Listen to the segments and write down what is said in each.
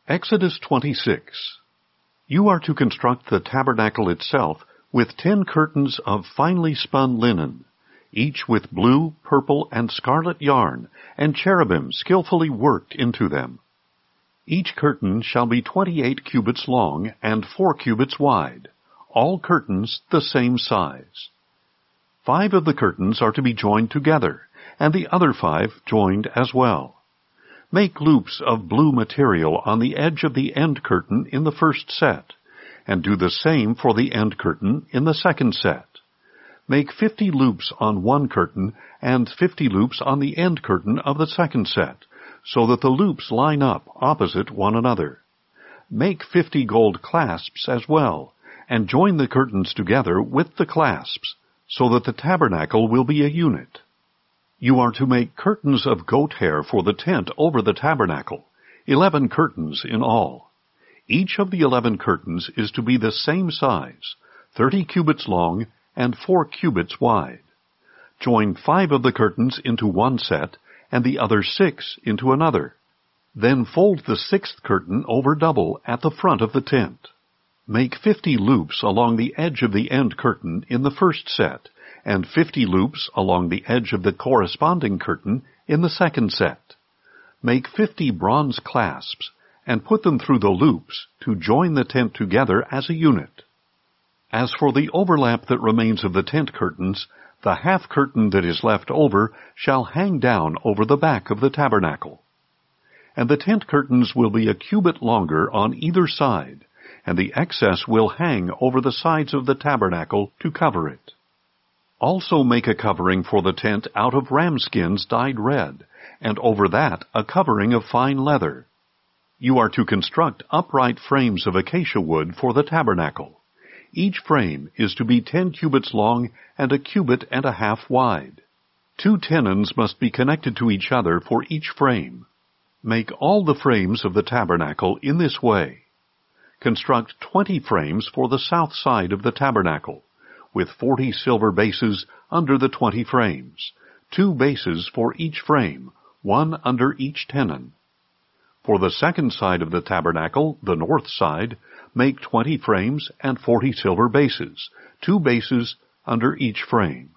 Exodus 26. You are to construct the tabernacle itself with 10 curtains of finely spun linen, each with blue, purple, and scarlet yarn, and cherubim skillfully worked into them. Each curtain shall be 28 cubits long and 4 cubits wide, all curtains the same size. 5 of the curtains are to be joined together, and the other 5 joined as well. Make loops of blue material on the edge of the end curtain in the first set, and do the same for the end curtain in the second set. Make 50 loops on one curtain and 50 loops on the end curtain of the second set, so that the loops line up opposite one another. Make 50 gold clasps as well, and join the curtains together with the clasps, so that the tabernacle will be a unit. You are to make curtains of goat hair for the tent over the tabernacle, 11 curtains in all. Each of the 11 curtains is to be the same size, 30 cubits long and 4 cubits wide. Join 5 of the curtains into one set, and the other 6 into another. Then fold the 6th curtain over double at the front of the tent. Make 50 loops along the edge of the end curtain in the first set, and 50 loops along the edge of the corresponding curtain in the second set. Make 50 bronze clasps, and put them through the loops to join the tent together as a unit. As for the overlap that remains of the tent curtains, the half curtain that is left over shall hang down over the back of the tabernacle. And the tent curtains will be a cubit longer on either side, and the excess will hang over the sides of the tabernacle to cover it. Also make a covering for the tent out of ram skins dyed red, and over that a covering of fine leather. You are to construct upright frames of acacia wood for the tabernacle. Each frame is to be 10 cubits long and a cubit and a half wide. 2 tenons must be connected to each other for each frame. Make all the frames of the tabernacle in this way. Construct 20 frames for the south side of the tabernacle, with 40 silver bases under the 20 frames, 2 bases for each frame, 1 under each tenon. For the second side of the tabernacle, the north side, make 20 frames and 40 silver bases, 2 bases under each frame.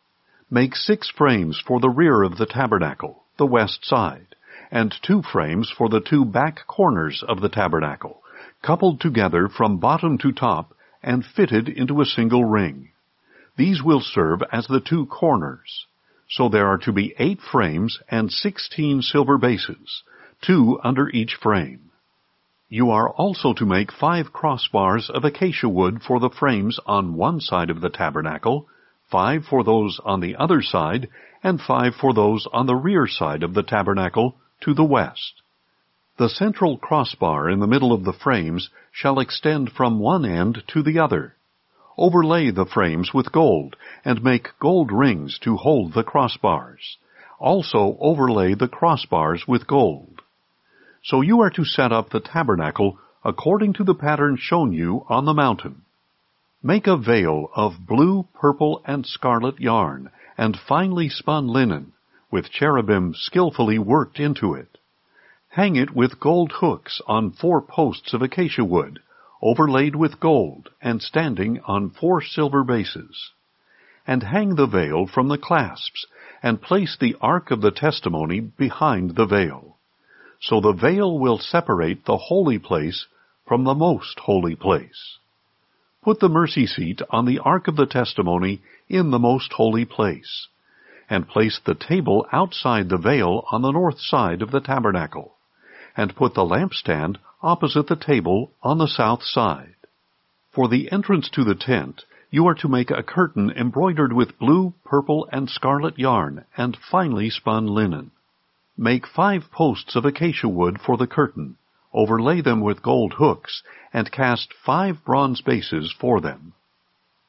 Make 6 frames for the rear of the tabernacle, the west side, and 2 frames for the 2 back corners of the tabernacle, coupled together from bottom to top and fitted into a single ring. These will serve as the 2 corners. So there are to be 8 frames and 16 silver bases, 2 under each frame. You are also to make 5 crossbars of acacia wood for the frames on one side of the tabernacle, 5 for those on the other side, and 5 for those on the rear side of the tabernacle to the west. The central crossbar in the middle of the frames shall extend from one end to the other. Overlay the frames with gold, and make gold rings to hold the crossbars. Also overlay the crossbars with gold. So you are to set up the tabernacle according to the pattern shown you on the mountain. Make a veil of blue, purple, and scarlet yarn, and finely spun linen, with cherubim skillfully worked into it. Hang it with gold hooks on 4 posts of acacia wood, overlaid with gold, and standing on 4 silver bases. And hang the veil from the clasps, and place the ark of the testimony behind the veil. So the veil will separate the holy place from the most holy place. Put the mercy seat on the ark of the testimony in the most holy place, and place the table outside the veil on the north side of the tabernacle, and put the lampstand opposite the table on the south side. For the entrance to the tent, you are to make a curtain embroidered with blue, purple, and scarlet yarn, and finely spun linen. Make 5 posts of acacia wood for the curtain, overlay them with gold hooks, and cast 5 bronze bases for them.